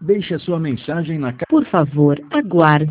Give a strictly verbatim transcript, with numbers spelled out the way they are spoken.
Deixe a sua mensagem na ca... Por favor, aguarde.